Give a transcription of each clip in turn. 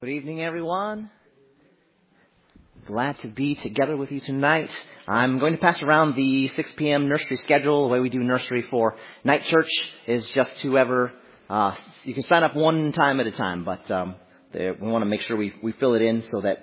Good evening, everyone. Glad to be together with you tonight. I'm going to pass around the 6 p.m. nursery schedule. The way we do nursery for night church is just whoever, you can sign up one time at a time, but we want to make sure we fill it in so that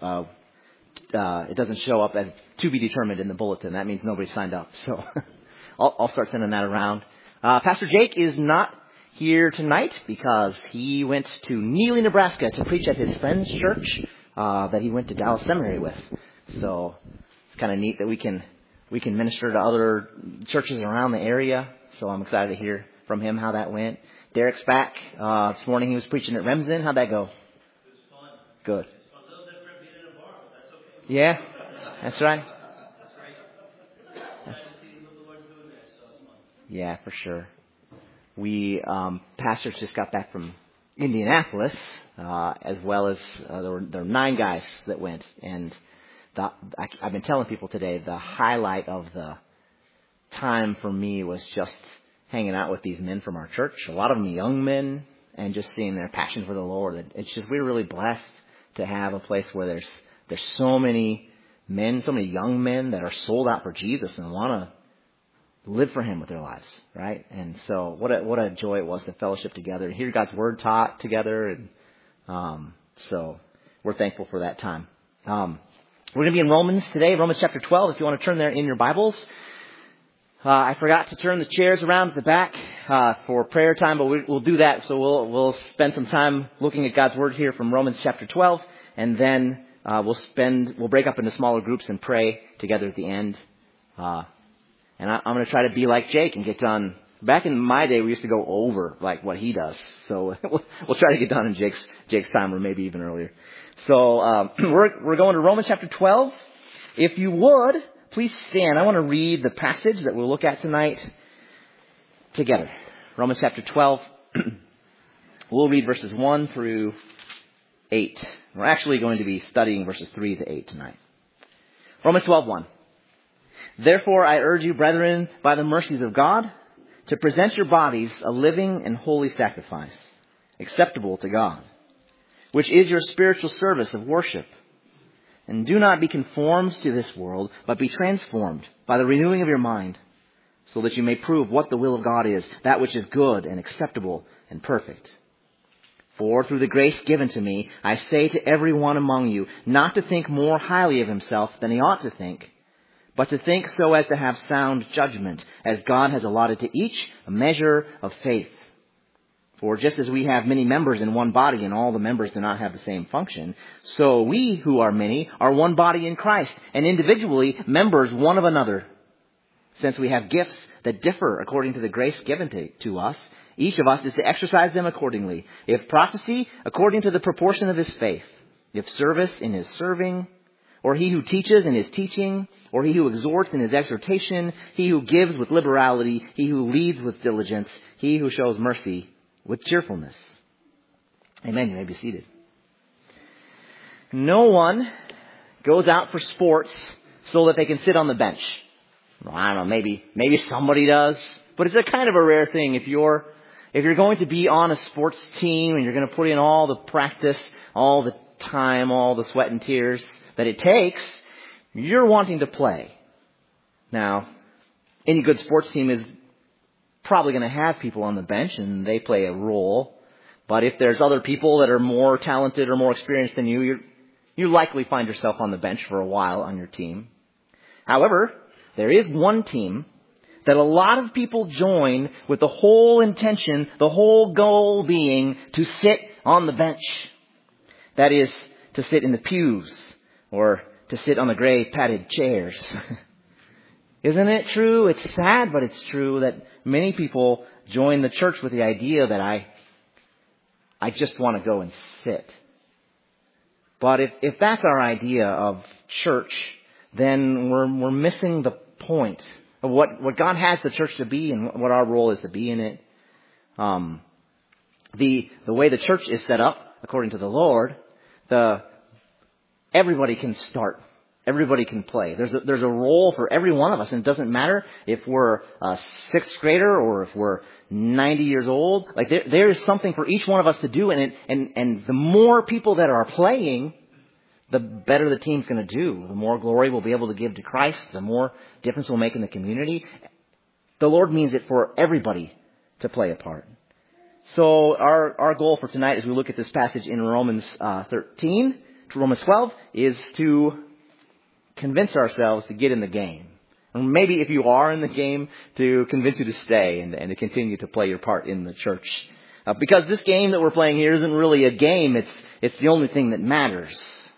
it doesn't show up as to be determined in the bulletin. That means nobody signed up. So I'll start sending that around. Pastor Jake is not here tonight because he went to Neely, Nebraska to preach at his friend's church that he went to Dallas Seminary with. So it's kind of neat that we can minister to other churches around the area. So I'm excited to hear from him how that went. Derek's back. This morning he was preaching at Remsen. How'd that go? It was fun. Good. It's a little different being in a bar, but that's okay. Yeah, that's right. That's right. Nice to see what the Lord's doing there, so it's fun. Yeah, for sure. We, pastors just got back from Indianapolis, as well as there were 9 guys that went. And I've been telling people today, the highlight of the time for me was just hanging out with these men from our church. A lot of them young men, and just seeing their passion for the Lord. It's just, we're really blessed to have a place where there's so many men, so many young men that are sold out for Jesus and want to live for Him with their lives, right? And so what a joy it was to fellowship together and hear God's Word taught together. And so we're thankful for that time. We're going to be in Romans today, Romans chapter 12, if you want to turn there in your Bibles. I forgot to turn the chairs around at the back for prayer time, but we'll do that. So we'll spend some time looking at God's Word here from Romans chapter 12, and then we'll break up into smaller groups and pray together at the end. And I'm going to try to be like Jake and get done. Back in my day, we used to go over like what he does. So we'll try to get done in Jake's time, or maybe even earlier. So we're going to Romans chapter 12. If you would, please stand. I want to read the passage that we'll look at tonight together. Romans chapter 12. We'll read verses 1 through 8. We're actually going to be studying verses 3 to 8 tonight. Romans 12:1. Therefore, I urge you, brethren, by the mercies of God, to present your bodies a living and holy sacrifice, acceptable to God, which is your spiritual service of worship. And do not be conformed to this world, but be transformed by the renewing of your mind, so that you may prove what the will of God is, that which is good and acceptable and perfect. For through the grace given to me, I say to every one among you, not to think more highly of himself than he ought to think, but to think so as to have sound judgment, as God has allotted to each a measure of faith. For just as we have many members in one body, and all the members do not have the same function, so we who are many are one body in Christ, and individually members one of another. Since we have gifts that differ according to the grace given to us, each of us is to exercise them accordingly. If prophecy, according to the proportion of his faith. If service, in his serving. Or he who teaches in his teaching, or he who exhorts in his exhortation, he who gives with liberality, he who leads with diligence, he who shows mercy with cheerfulness. Amen. You may be seated. No one goes out for sports so that they can sit on the bench. Well, I don't know, maybe somebody does, but it's a kind of a rare thing. If you're going to be on a sports team and you're going to put in all the practice, all the time, all the sweat and tears that it takes, you're wanting to play. Now, any good sports team is probably going to have people on the bench, and they play a role. But if there's other people that are more talented or more experienced than you likely find yourself on the bench for a while on your team. However, there is one team that a lot of people join with the whole intention, the whole goal being to sit on the bench. That is, to sit in the pews, or to sit on the gray padded chairs. Isn't it true? It's sad, but it's true that many people join the church with the idea that I just want to go and sit. But if that's our idea of church, then we're missing the point of what God has the church to be and what our role is to be in it. The way the church is set up, according to the Lord, everybody can start. Everybody can play. There's a role for every one of us, and it doesn't matter if we're a sixth grader or if we're 90 years old. Like there is something for each one of us to do, and the more people that are playing, the better the team's going to do. The more glory we'll be able to give to Christ, the more difference we'll make in the community. The Lord means it for everybody to play a part. So our goal for tonight as we look at this passage in Romans 13 to Romans 12 is to convince ourselves to get in the game. And maybe if you are in the game, to convince you to stay and to continue to play your part in the church. Because this game that we're playing here isn't really a game. It's the only thing that matters.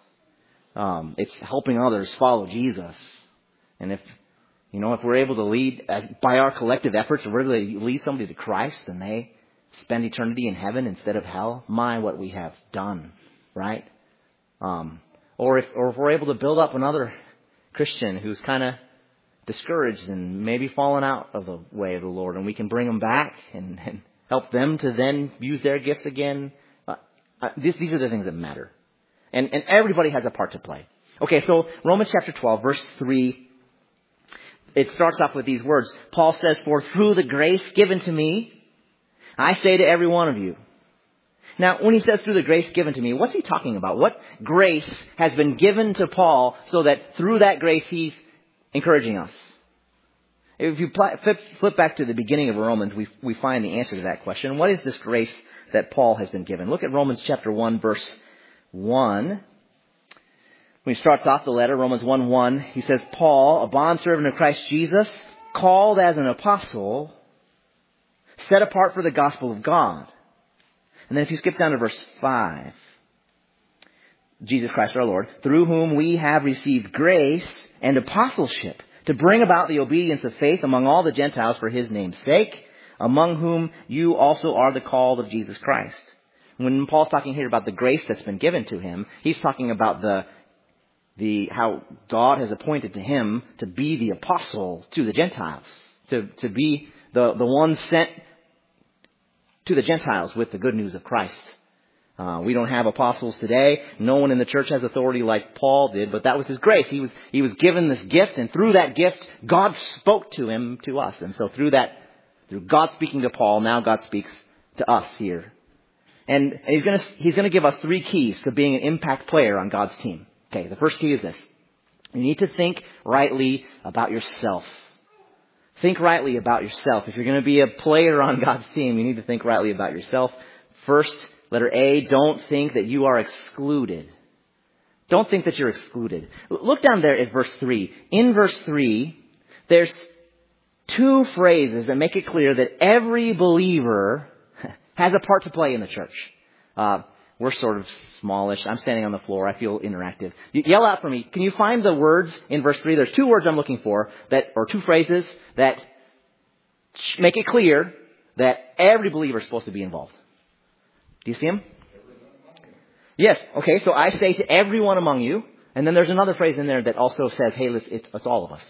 It's helping others follow Jesus. And if we're able to lead by our collective efforts, if we're able to lead somebody to Christ and they spend eternity in heaven instead of hell, what we have done, right? Or if we're able to build up another Christian who's kind of discouraged and maybe fallen out of the way of the Lord, and we can bring them back and help them to then use their gifts again. These are the things that matter. And everybody has a part to play. Okay, so Romans chapter 12, verse 3, it starts off with these words. Paul says, "For through the grace given to me, I say to every one of you." Now, when he says through the grace given to me, what's he talking about? What grace has been given to Paul so that through that grace he's encouraging us? If you flip back to the beginning of Romans, we find the answer to that question. What is this grace that Paul has been given? Look at Romans chapter 1, verse 1. When he starts off the letter, Romans 1:1, he says, "Paul, a bondservant of Christ Jesus, called as an apostle, set apart for the gospel of God." And then if you skip down to verse 5, Jesus Christ our Lord, "through whom we have received grace and apostleship to bring about the obedience of faith among all the Gentiles for his name's sake, among whom you also are the called of Jesus Christ." When Paul's talking here about the grace that's been given to him, he's talking about how God has appointed to him to be the apostle to the Gentiles, to be the one sent to the Gentiles with the good news of Christ. We don't have apostles today. No one in the church has authority like Paul did, but that was his grace. He was given this gift, and through that gift, God spoke to us. And so through God speaking to Paul, now God speaks to us here. And he's going to give us 3 keys to being an impact player on God's team. Okay, the first key is this. You need to think rightly about yourself. Think rightly about yourself. If you're going to be a player on God's team, you need to think rightly about yourself. First, letter A, don't think that you are excluded. Don't think that you're excluded. Look down there at verse 3. In verse 3, there's 2 phrases that make it clear that every believer has a part to play in the church. We're sort of smallish. I'm standing on the floor. I feel interactive. Yell out for me. Can you find the words in verse 3? There's 2 words I'm looking for, or 2 phrases that make it clear that every believer is supposed to be involved. Do you see them? Yes. Okay, so I say to everyone among you, and then there's another phrase in there that also says, hey, it's all of us.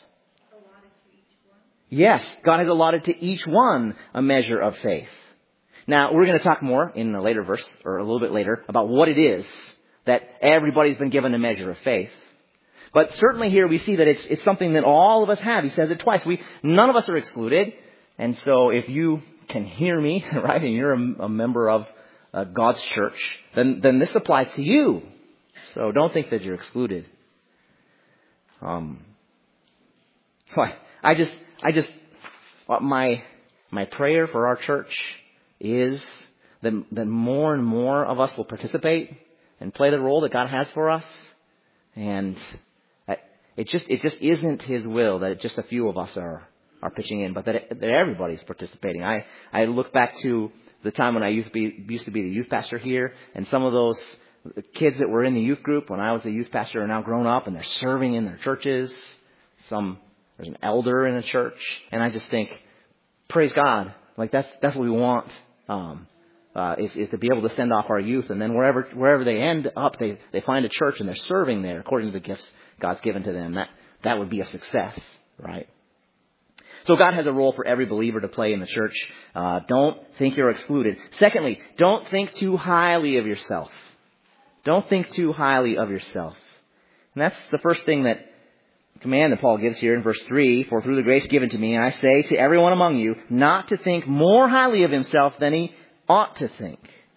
Yes, God has allotted to each one a measure of faith. Now, we're going to talk more in a later verse, or a little bit later, about what it is that everybody's been given a measure of faith. But certainly here we see that it's something that all of us have. He says it twice. None of us are excluded. And so if you can hear me, right, and you're a member of God's church, then this applies to you. So don't think that you're excluded. My prayer for our church is that more and more of us will participate and play the role that God has for us. And it just isn't His will that just a few of us are pitching in, but that everybody's participating. I look back to the time when I used to be the youth pastor here, and some of those kids that were in the youth group when I was the youth pastor are now grown up and they're serving in their churches. There's an elder in a church, and I just think, praise God, like that's what we want. Is to be able to send off our youth, and then wherever they end up, they find a church and they're serving there according to the gifts God's given to them. That would be a success, right? So God has a role for every believer to play in the church. Don't think you're excluded. Secondly, don't think too highly of yourself. Don't think too highly of yourself. And that's the first thing that command that Paul gives here in verse 3, for through the grace given to me, I say to everyone among you not to think more highly of himself than he ought to think.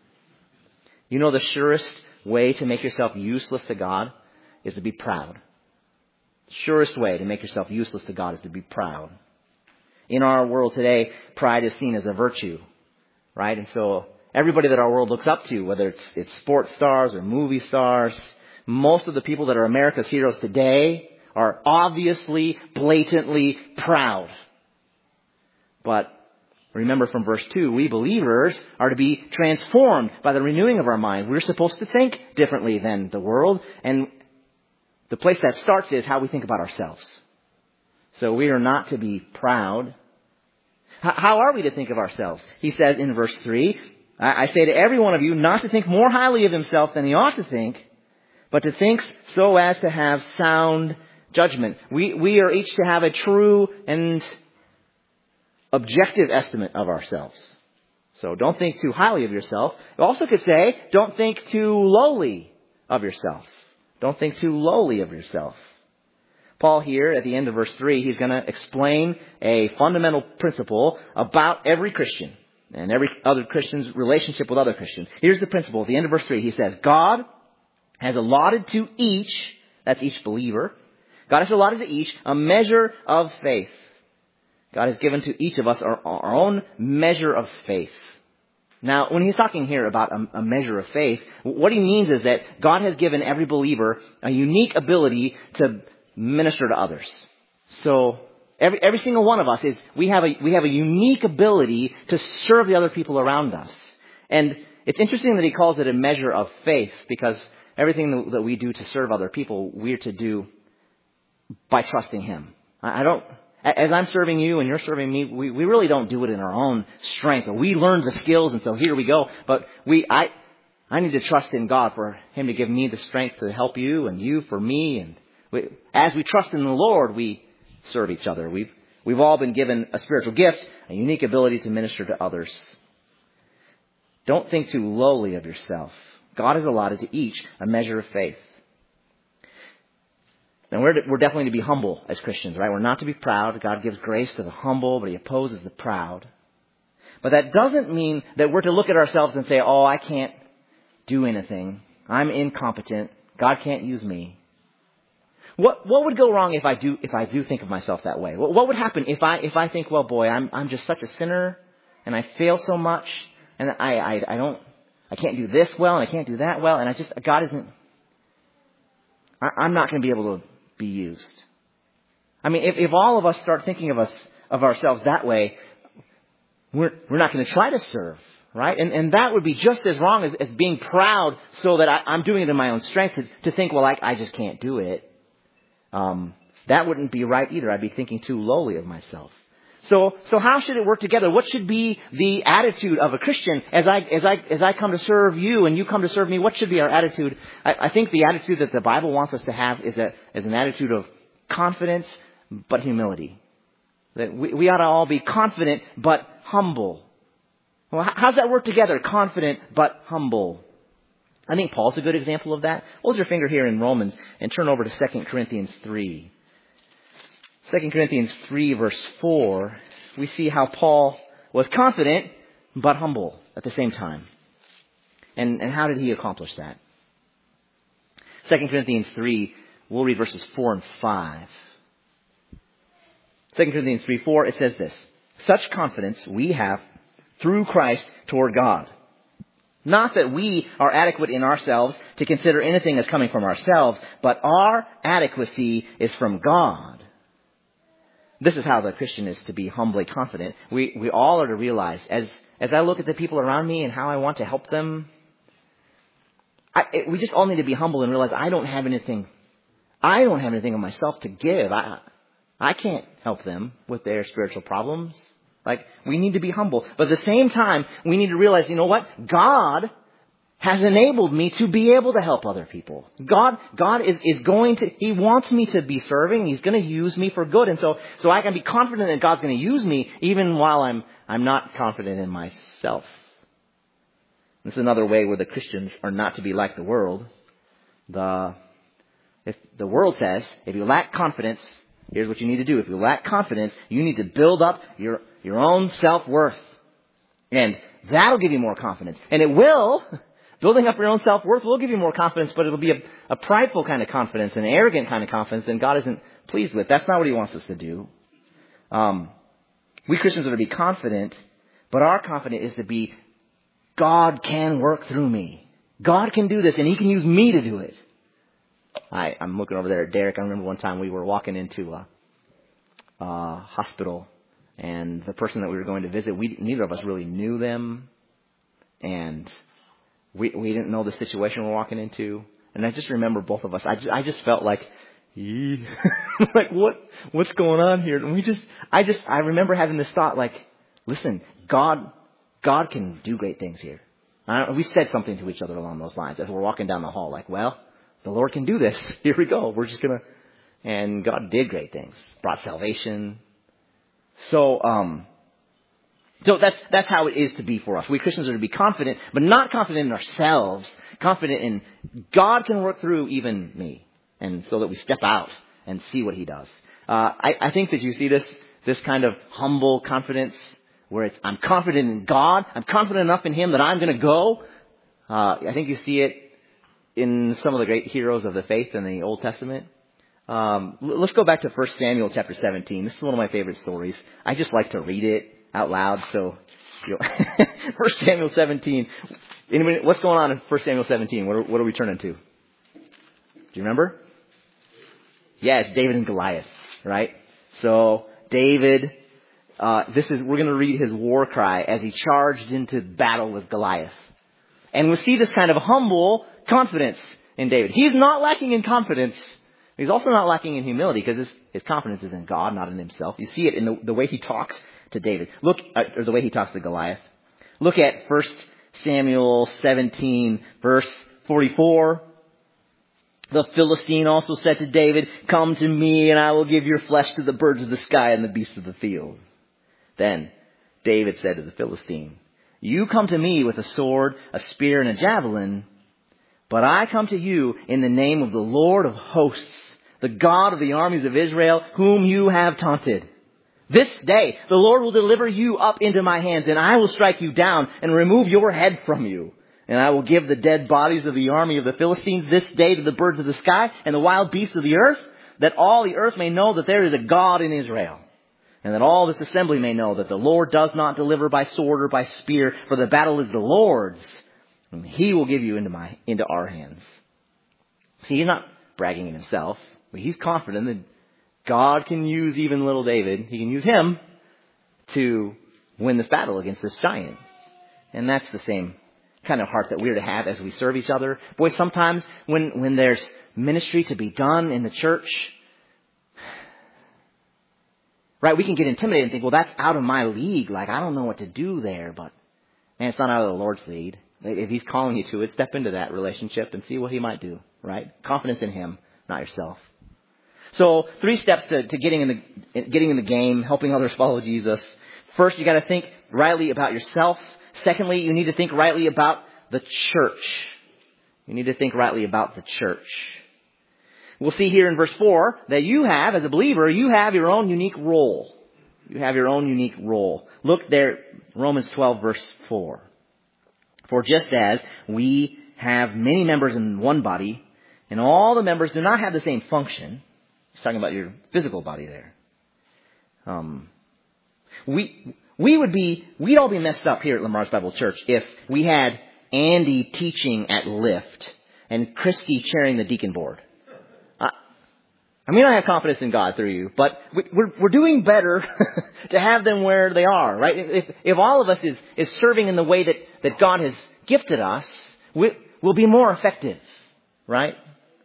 You know the surest way to make yourself useless to God is to be proud. The surest way to make yourself useless to God is to be proud. In our world today, pride is seen as a virtue, right? And so everybody that our world looks up to, whether it's sports stars or movie stars, most of the people that are America's heroes today are obviously, blatantly proud. But remember from verse 2, we believers are to be transformed by the renewing of our mind. We're supposed to think differently than the world. And the place that starts is how we think about ourselves. So we are not to be proud. How are we to think of ourselves? He says in verse 3, I say to every one of you not to think more highly of himself than he ought to think, but to think so as to have sound judgment. We are each to have a true and objective estimate of ourselves. So don't think too highly of yourself. You also could say, don't think too lowly of yourself. Don't think too lowly of yourself. Paul here at the end of verse 3, he's going to explain a fundamental principle about every Christian and every other Christian's relationship with other Christians. Here's the principle. At the end of verse 3, he says, God has allotted to each, that's each believer, God has allotted to each a measure of faith. God has given to each of us our own measure of faith. Now, when he's talking here about a measure of faith, what he means is that God has given every believer a unique ability to minister to others. So every single one of us we have a unique ability to serve the other people around us. And it's interesting that he calls it a measure of faith, because everything that we do to serve other people, we're to do by trusting him. As I'm serving you and you're serving me, we really don't do it in our own strength. We learned the skills and so here we go. But I need to trust in God for him to give me the strength to help you and you for me. And as we trust in the Lord, we serve each other. We've all been given a spiritual gift, a unique ability to minister to others. Don't think too lowly of yourself. God has allotted to each a measure of faith. And we're definitely to be humble as Christians, right? We're not to be proud. God gives grace to the humble, but he opposes the proud. But that doesn't mean that we're to look at ourselves and say, oh, I can't do anything. I'm incompetent. God can't use me. What would go wrong if I do think of myself that way? What would happen if I think, well, boy, I'm just such a sinner and I fail so much and I can't do this well and I can't do that well and I'm not going to be able to be used. I mean, if all of us start thinking of ourselves that way, we're not going to try to serve, right? And that would be just as wrong as being proud so that I'm doing it in my own strength to think, well, I just can't do it. That wouldn't be right either. I'd be thinking too lowly of myself. So how should it work together? What should be the attitude of a Christian as I come to serve you and you come to serve me? What should be our attitude? I think the attitude that the Bible wants us to have is an attitude of confidence but humility. That we ought to all be confident but humble. Well, how does that work together? Confident but humble. I think Paul's a good example of that. Hold your finger here in Romans and turn over to 2 Corinthians 3. 2 Corinthians 3 verse 4, we see how Paul was confident but humble at the same time. And how did he accomplish that? 2 Corinthians 3, we'll read verses 4 and 5. 2 Corinthians 3:4, it says this, such confidence we have through Christ toward God. Not that we are adequate in ourselves to consider anything as coming from ourselves, but our adequacy is from God. This is how the Christian is to be humbly confident. We all are to realize, as I look at the people around me and how I want to help them, we just all need to be humble and realize I don't have anything of myself to give. I can't help them with their spiritual problems. We need to be humble. But at the same time, we need to realize, you know what? God has enabled me to be able to help other people. God is going to, he wants me to be serving. He's going to use me for good. And so I can be confident that God's going to use me even while I'm not confident in myself. This is another way where the Christians are not to be like the world. The If the world says, if you lack confidence, here's what you need to do. If you lack confidence, you need to build up your own self-worth. And that'll give you more confidence. And it will. Building up your own self-worth will give you more confidence, but it'll be a prideful kind of confidence, an arrogant kind of confidence that God isn't pleased with. That's not what He wants us to do. We Christians are to be confident, but our confidence is to be, God can work through me. God can do this, and He can use me to do it. I'm looking over there at Derek. I remember one time we were walking into a hospital, and the person that we were going to visit, neither of us really knew them, and we didn't know the situation we're walking into. And I just remember both of us. I just felt like, like what's going on here? And I remember having this thought, like, listen, God can do great things here. We said something to each other along those lines as we're walking down the hall, like, well, the Lord can do this. Here we go. We're just gonna, and God did great things, brought salvation. So that's how it is to be for us. We Christians are to be confident, but not confident in ourselves, confident in God can work through even me. And so that we step out and see what He does. I think that you see this kind of humble confidence where I'm confident in God. I'm confident enough in Him that I'm going to go. I think you see it in some of the great heroes of the faith in the Old Testament. Let's go back to 1 Samuel chapter 17. This is one of my favorite stories. I just like to read it out loud. So, 1 Samuel 17. Anybody, what's going on in 1 Samuel 17? What are we turning to? Do you remember? Yeah, it's David and Goliath, right? So David, we're going to read his war cry as he charged into battle with Goliath. And we see this kind of humble confidence in David. He's not lacking in confidence. He's also not lacking in humility because his confidence is in God, not in himself. You see it in the way he talks to David. Or the way he talks to Goliath. Look at 1 Samuel 17, verse 44. The Philistine also said to David, "Come to me, and I will give your flesh to the birds of the sky and the beasts of the field." Then David said to the Philistine, "You come to me with a sword, a spear, and a javelin, but I come to you in the name of the Lord of hosts, the God of the armies of Israel, whom you have taunted. This day the Lord will deliver you up into my hands, and I will strike you down and remove your head from you. And I will give the dead bodies of the army of the Philistines this day to the birds of the sky and the wild beasts of the earth, that all the earth may know that there is a God in Israel. And that all this assembly may know that the Lord does not deliver by sword or by spear, for the battle is the Lord's, and He will give you into our hands." See, he's not bragging in himself, but he's confident that God can use even little David. He can use him to win this battle against this giant. And that's the same kind of heart that we're to have as we serve each other. Boy, sometimes when there's ministry to be done in the church, right, we can get intimidated and think, well, that's out of my league. Like, I don't know what to do there. But, man, it's not out of the Lord's lead. If He's calling you to it, step into that relationship and see what He might do, right? Confidence in Him, not yourself. So 3 steps to getting in the game, helping others follow Jesus. First, you got to think rightly about yourself. Secondly, you need to think rightly about the church. You need to think rightly about the church. We'll see here in verse 4 that you have, as a believer, you have your own unique role. You have your own unique role. Look there, Romans 12, verse 4. "For just as we have many members in one body, and all the members do not have the same function," he's talking about your physical body there. We'd all be messed up here at Lamar's Bible Church if we had Andy teaching at Lift and Christy chairing the deacon board. I mean, I have confidence in God through you, but we're doing better to have them where they are, right? If all of us is serving in the way that God has gifted us, we'll be more effective, right?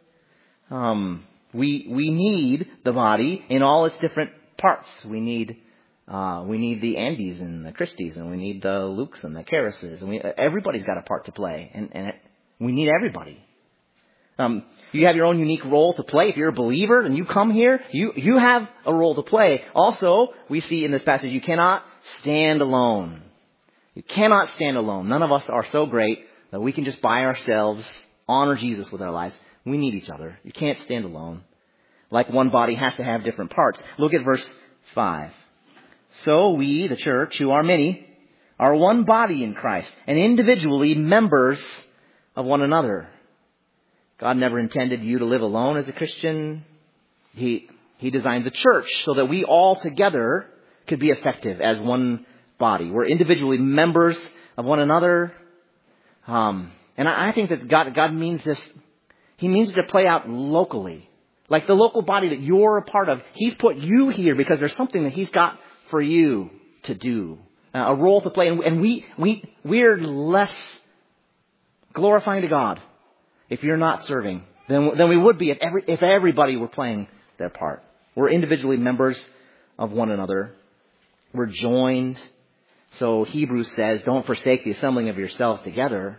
We need the body in all its different parts. We need the Andys and the Christies, and we need the Lukes and the Karases, and everybody's got a part to play, and we need everybody. You have your own unique role to play. If you're a believer and you come here, you have a role to play. Also, we see in this passage, you cannot stand alone. You cannot stand alone. None of us are so great that we can just by ourselves honor Jesus with our lives, we need each other. You can't stand alone. Like one body has to have different parts. Look at verse 5. So we, the church, who are many, are one body in Christ, and individually members of one another. God never intended you to live alone as a Christian. He designed the church so that we all together could be effective as one body. We're individually members of one another. And I think that God means this. He means it to play out locally. Like the local body that you're a part of. He's put you here because there's something that He's got for you to do. A role to play. And we're less glorifying to God if you're not serving than we would be if everybody were playing their part. We're individually members of one another. We're joined. So Hebrews says, don't forsake the assembling of yourselves together.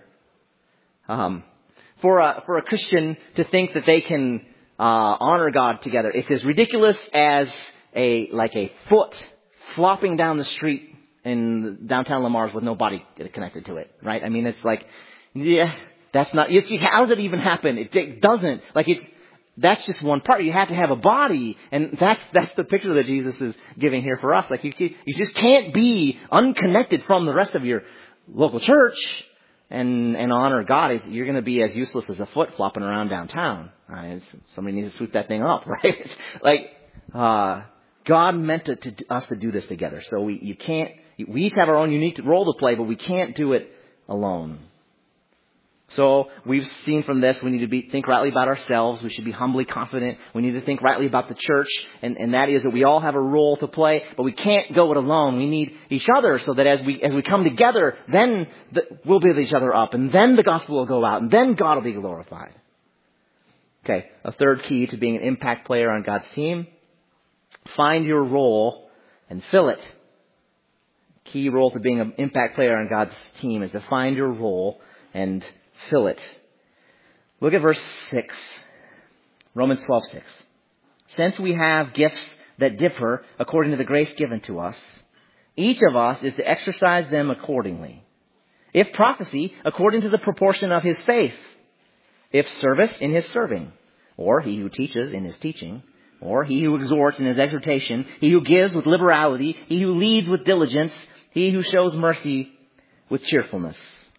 For a Christian to think that they can honor God together, it's as ridiculous as a foot flopping down the street in downtown Lamar's with no body connected to it, right? I mean, it's like, yeah, that's not. You see, how does it even happen? It doesn't. That's just one part. You have to have a body, and that's the picture that Jesus is giving here for us. Like you just can't be unconnected from the rest of your local church and honor God. You're going to be as useless as a foot flopping around downtown. Right? Somebody needs to sweep that thing up, right? God meant us to do this together. So we each have our own unique role to play, but we can't do it alone. So we've seen from this, we need to think rightly about ourselves. We should be humbly confident. We need to think rightly about the church. And that is that we all have a role to play, but we can't go it alone. We need each other so that as we come together, then we'll build each other up. And then the gospel will go out. And then God will be glorified. Okay, a third key to being an impact player on God's team. Find your role and fill it. Key role to being an impact player on God's team is to find your role and fill it. Look at verse 6. Romans 12:6. Since we have gifts that differ according to the grace given to us, each of us is to exercise them accordingly. If prophecy, according to the proportion of his faith. If service, in his serving. Or he who teaches, in his teaching. Or he who exhorts, in his exhortation. He who gives with liberality. He who leads with diligence. He who shows mercy with cheerfulness.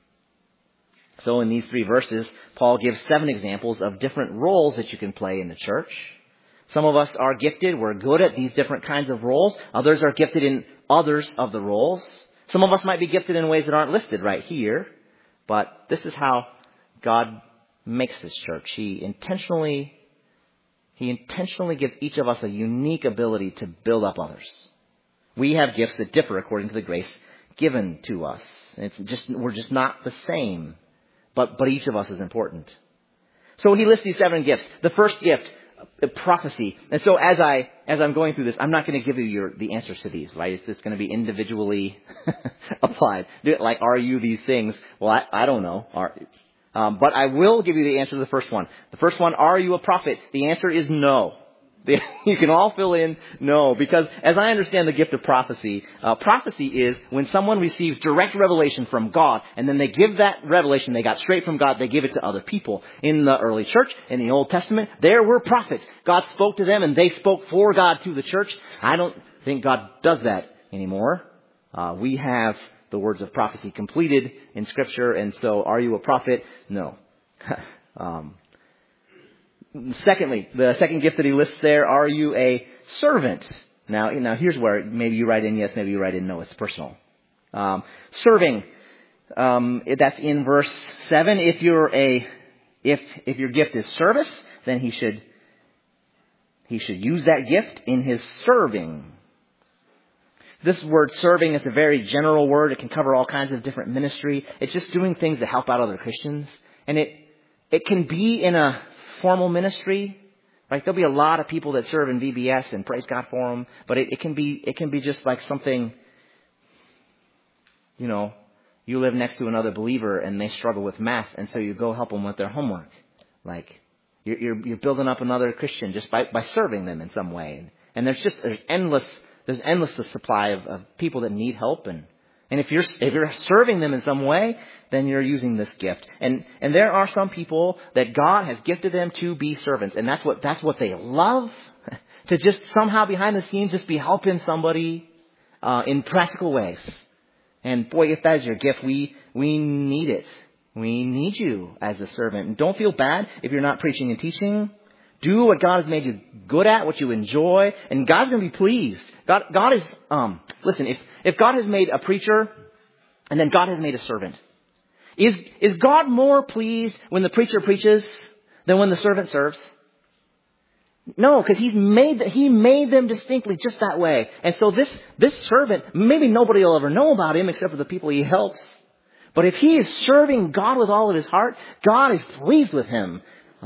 So in these 3 verses, Paul gives 7 examples of different roles that you can play in the church. Some of us are gifted. We're good at these different kinds of roles. Others are gifted in others of the roles. Some of us might be gifted in ways that aren't listed right here. But this is how God makes this church. He intentionally gives each of us a unique ability to build up others. We have gifts that differ according to the grace given to us. And we're just not the same. But each of us is important. So he lists these 7 gifts. The first gift, prophecy. And so as I'm going through this, I'm not going to give you the answers to these, right? It's going to be individually applied. Like, are you these things? Well, I don't know. But I will give you the answer to the first one. The first one, are you a prophet? The answer is no. You can all fill in no, because as I understand the gift of prophecy, prophecy is when someone receives direct revelation from God, and then they give that revelation they got straight from God, they give it to other people. In the early church, in the Old Testament, there were prophets. God spoke to them, and they spoke for God to the church. I don't think God does that anymore. We have the words of prophecy completed in Scripture, and so are you a prophet? No. Secondly, the second gift that he lists there, are you a servant? Now here's where maybe you write in yes, maybe you write in no. It's personal. Serving, that's in verse 7. If your gift is service, then he should use that gift in his serving. This word serving is a very general word. It can cover all kinds of different ministry. It's just doing things to help out other Christians. And it can be in a formal ministry. Right? There'll be a lot of people that serve in VBS and praise God for them. But it can be just like something, you live next to another believer and they struggle with math. And so you go help them with their homework. Like you're building up another Christian just by serving them in some way. And there's endless the supply of people that need help. And And if you're serving them in some way, then you're using this gift. And there are some people that God has gifted them to be servants. And that's what they love. To just somehow behind the scenes just be helping somebody in practical ways. And boy, if that is your gift, we need it. We need you as a servant. And don't feel bad if you're not preaching and teaching. Do what God has made you good at, what you enjoy, and God's going to be pleased. God is, listen, if God has made a preacher and then God has made a servant, is God more pleased when the preacher preaches than when the servant serves? No, because He made them distinctly just that way. And so this servant, maybe nobody will ever know about him except for the people he helps. But if he is serving God with all of his heart, God is pleased with him.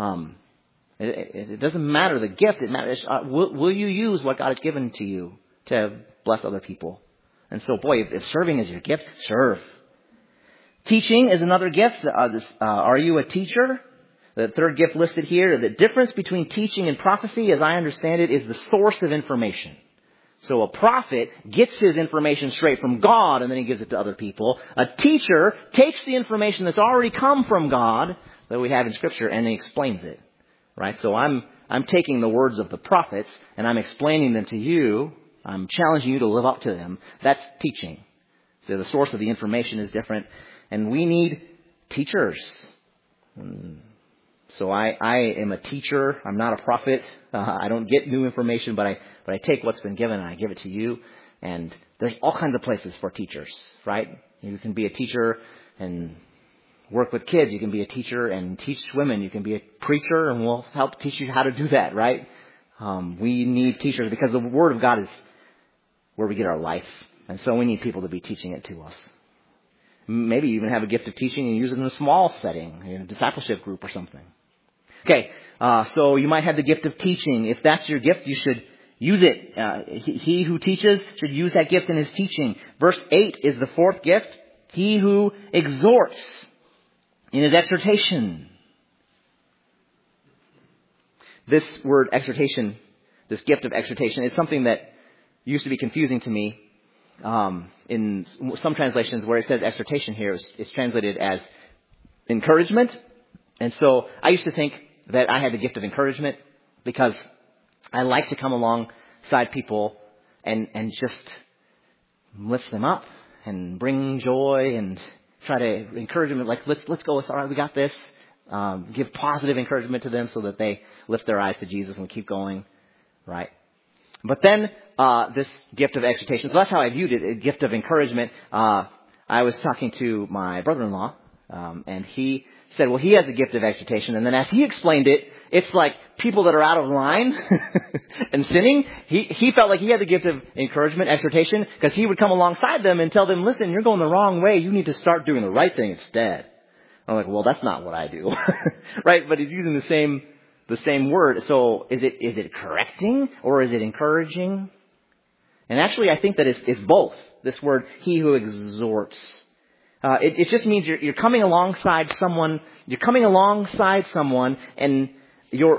It doesn't matter the gift. It matters. Will you use what God has given to you to bless other people? And so, boy, if serving is your gift, serve. Teaching is another gift. Are you a teacher? The third gift listed here, the difference between teaching and prophecy, as I understand it, is the source of information. So a prophet gets his information straight from God and then he gives it to other people. A teacher takes the information that's already come from God that we have in Scripture and he explains it. Right? So I'm taking the words of the prophets and I'm explaining them to you. I'm challenging you to live up to them. That's teaching. So the source of the information is different. And we need teachers. So I am a teacher. I'm not a prophet. I don't get new information, but I take what's been given and I give it to you. And there's all kinds of places for teachers, right? You can be a teacher and work with kids. You can be a teacher and teach women. You can be a preacher and we'll help teach you how to do that, right? We need teachers because the Word of God is where we get our life. And so we need people to be teaching it to us. Maybe you even have a gift of teaching and use it in a small setting, in a discipleship group or something. Okay, so you might have the gift of teaching. If that's your gift, you should use it. He who teaches should use that gift in his teaching. Verse 8 is the fourth gift. He who exhorts in his exhortation. This word exhortation, this gift of exhortation, is something that used to be confusing to me. In some translations where it says exhortation here is translated as encouragement. And so I used to think that I had the gift of encouragement because I like to come alongside people and just lift them up and bring joy and try to encourage them. Like, let's go. It's all right. We got this. Give positive encouragement to them so that they lift their eyes to Jesus and keep going. Right. But then this gift of exhortation, so that's how I viewed it, a gift of encouragement. I was talking to my brother-in-law, and he said, well, he has a gift of exhortation. And then as he explained it, it's like people that are out of line and sinning. He felt like he had the gift of encouragement, exhortation, because he would come alongside them and tell them, listen, you're going the wrong way. You need to start doing the right thing instead. I'm like, well, that's not what I do. Right? But he's using the same word. So is it correcting or is it encouraging? And actually, I think that it's both. This word, he who exhorts. It just means you're coming alongside someone. You're coming alongside someone, and you're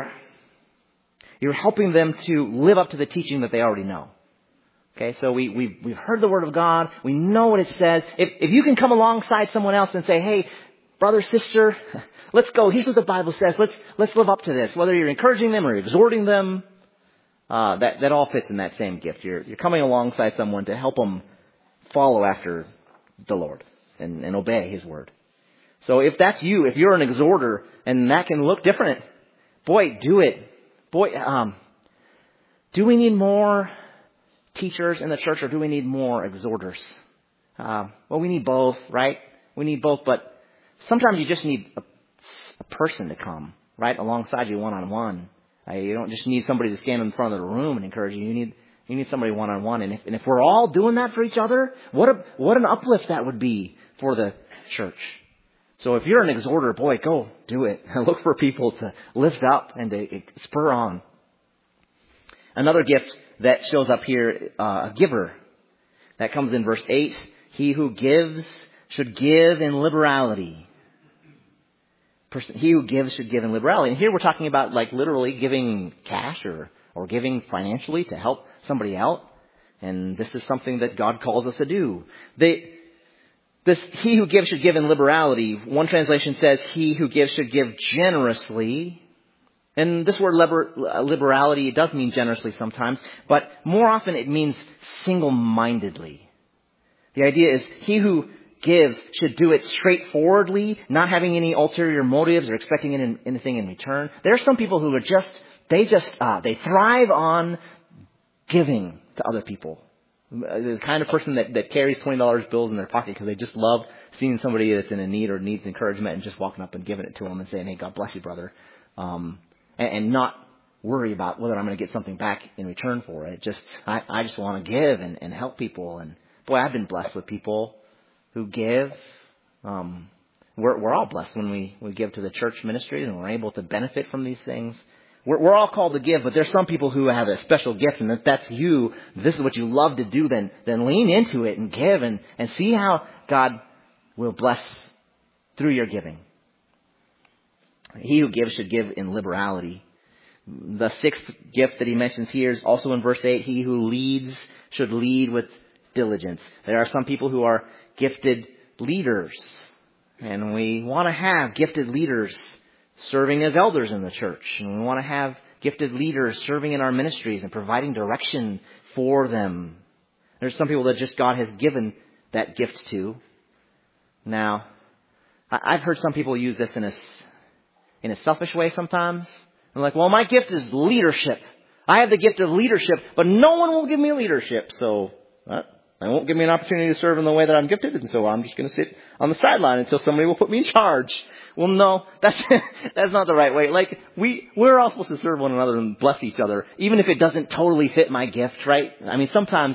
helping them to live up to the teaching that they already know. Okay, so we've heard the Word of God. We know what it says. If you can come alongside someone else and say, hey, brother, sister, let's go. Here's what the Bible says. Let's live up to this. Whether you're encouraging them or exhorting them, that all fits in that same gift. You're coming alongside someone to help them follow after the Lord and obey His word. So if that's you, if you're an exhorter, and that can look different, boy, do it. Boy, do we need more teachers in the church, or do we need more exhorters? Well, we need both, right? We need both, but sometimes you just need a person to come right alongside you one-on-one. You don't just need somebody to stand in front of the room and encourage you. You need somebody one-on-one. And if we're all doing that for each other, what an uplift that would be for the church. So if you're an exhorter, boy, go do it. Look for people to lift up and to spur on. Another gift that shows up here, a giver. That comes in verse 8. He who gives should give in liberality. He who gives should give in liberality. And here we're talking about like literally giving cash or giving financially to help somebody out. And this is something that God calls us to do. He who gives should give in liberality. One translation says, he who gives should give generously. And this word liberality, it does mean generously sometimes, but more often it means single-mindedly. The idea is he who gives should do it straightforwardly, not having any ulterior motives or expecting anything in return. There are some people who are they thrive on giving to other people. The kind of person that carries $20 bills in their pocket because they just love seeing somebody that's in a need or needs encouragement and just walking up and giving it to them and saying, hey, God bless you, brother. And not worry about whether I'm going to get something back in return for it. I just want to give and help people. And boy, I've been blessed with people who give. We're all blessed when we give to the church ministries and we're able to benefit from these things. We're all called to give, but there's some people who have a special gift, and if that's you, this is what you love to do, then lean into it and give and see how God will bless through your giving. He who gives should give in liberality. The sixth gift that he mentions here is also in verse 8. He who leads should lead with diligence. There are some people who are gifted leaders, and we want to have gifted leaders serving as elders in the church. And we want to have gifted leaders serving in our ministries and providing direction for them. There's some people that just God has given that gift to. Now, I've heard some people use this in a selfish way sometimes. They're like, well, my gift is leadership. I have the gift of leadership, but no one will give me leadership. So they won't give me an opportunity to serve in the way that I'm gifted. And so I'm just going to sit on the sideline until somebody will put me in charge. Well, no, that's not the right way. Like, we're all supposed to serve one another and bless each other, even if it doesn't totally fit my gift, right? I mean, sometimes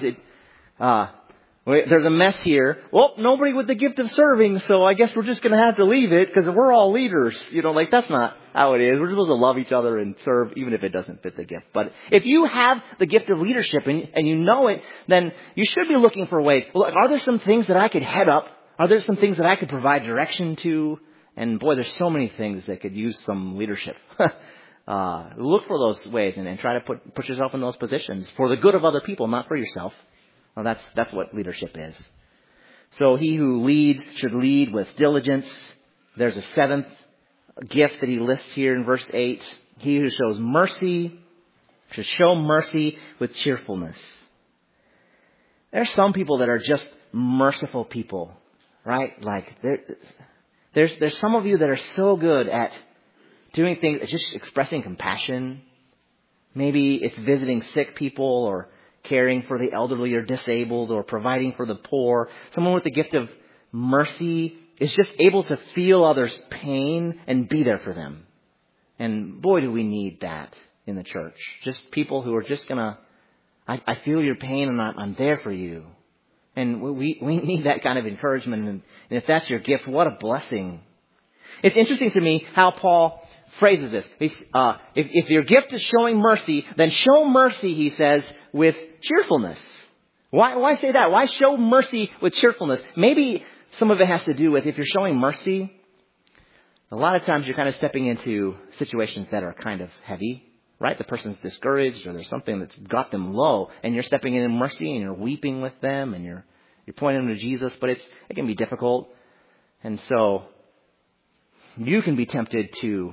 there's a mess here. Well, nobody with the gift of serving, so I guess we're just going to have to leave it because we're all leaders. Like, that's not how it is. We're supposed to love each other and serve even if it doesn't fit the gift. But if you have the gift of leadership and you know it, then you should be looking for ways. Well, are there some things that I could head up? Are there some things that I could provide direction to? And boy, there's so many things that could use some leadership. Look for those ways and try to put yourself in those positions for the good of other people, not for yourself. Well, that's what leadership is. So he who leads should lead with diligence. There's a seventh gift that he lists here in verse 8. He who shows mercy should show mercy with cheerfulness. There are some people that are just merciful people, right? Like there's some of you that are so good at doing things, just expressing compassion. Maybe it's visiting sick people or caring for the elderly or disabled or providing for the poor. Someone with the gift of mercy is just able to feel others' pain and be there for them. And boy, do we need that in the church. Just people who are just going to, I feel your pain and I'm there for you. And we need that kind of encouragement. And if that's your gift, what a blessing. It's interesting to me how Paul phrases this. If your gift is showing mercy, then show mercy, he says, with cheerfulness. Why say that? Why show mercy with cheerfulness? Maybe some of it has to do with if you're showing mercy, a lot of times you're kind of stepping into situations that are kind of heavy, right? The person's discouraged or there's something that's got them low and you're stepping in mercy and you're weeping with them and you're pointing them to Jesus, but it can be difficult. And so you can be tempted to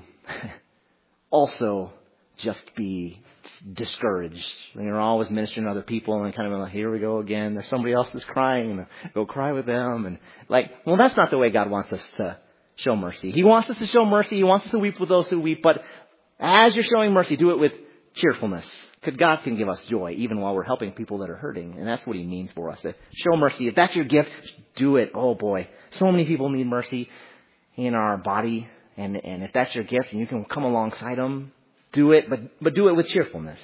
also just be discouraged. You're always ministering to other people and kind of like, here we go again. There's somebody else that's crying and go cry with them. And well, that's not the way God wants us to show mercy. He wants us to show mercy. He wants us to weep with those who weep. But as you're showing mercy, do it with cheerfulness. Because God can give us joy even while we're helping people that are hurting. And that's what he means for us, to show mercy. If that's your gift, do it. Oh boy, so many people need mercy in our body. And if that's your gift and you can come alongside them, do it, but do it with cheerfulness.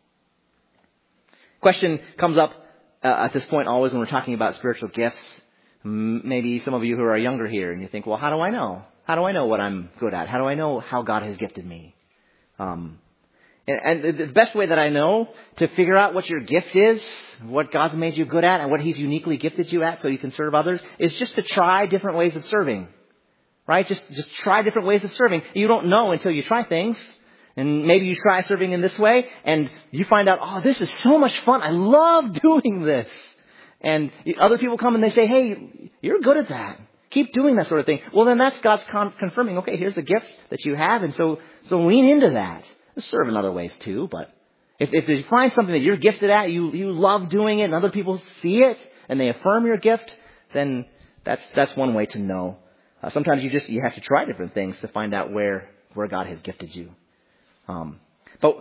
Question comes up at this point always when we're talking about spiritual gifts. Maybe some of you who are younger here and you think, well, how do I know? How do I know what I'm good at? How do I know how God has gifted me? And the best way that I know to figure out what your gift is, what God's made you good at and what he's uniquely gifted you at so you can serve others is just to try different ways of serving. Right? Just try different ways of serving. You don't know until you try things. And maybe you try serving in this way and you find out, oh, this is so much fun. I love doing this. And other people come and they say, hey, you're good at that. Keep doing that sort of thing. Well, then that's God's confirming, okay, here's a gift that you have. And so lean into that. Serve in other ways too. But if you find something that you're gifted at, you love doing it and other people see it and they affirm your gift, then that's one way to know. Sometimes you have to try different things to find out where God has gifted you. But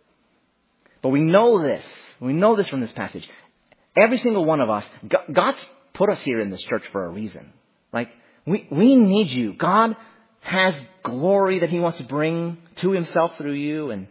we know this. We know this from this passage. Every single one of us, God's put us here in this church for a reason. Like, we need you. God has glory that He wants to bring to Himself through you, and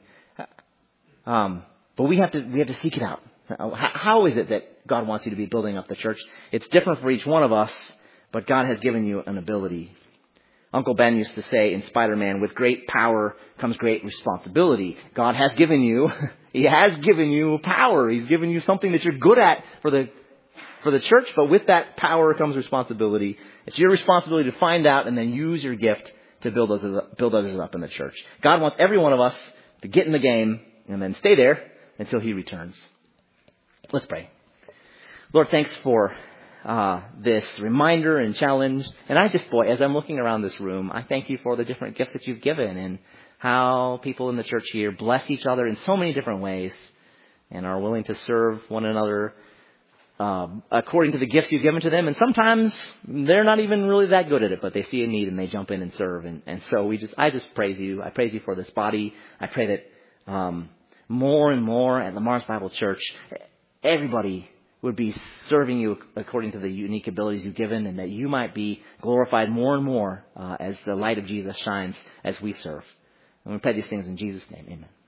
but we have to seek it out. How is it that God wants you to be building up the church? It's different for each one of us, but God has given you an ability. Uncle Ben used to say in Spider-Man, with great power comes great responsibility. God has given you, He has given you power. He's given you something that you're good at for the church, but with that power comes responsibility. It's your responsibility to find out and then use your gift to build others up in the church. God wants every one of us to get in the game and then stay there until He returns. Let's pray. Lord, thanks for this reminder and challenge. And as I'm looking around this room, I thank you for the different gifts that you've given and how people in the church here bless each other in so many different ways and are willing to serve one another according to the gifts you've given to them. And sometimes they're not even really that good at it, but they see a need and they jump in and serve. And so I just praise you. I praise you for this body. I pray that more and more at Lamar's Bible Church, everybody would be serving you according to the unique abilities you've given, and that you might be glorified more and more as the light of Jesus shines as we serve. And we pray these things in Jesus' name. Amen.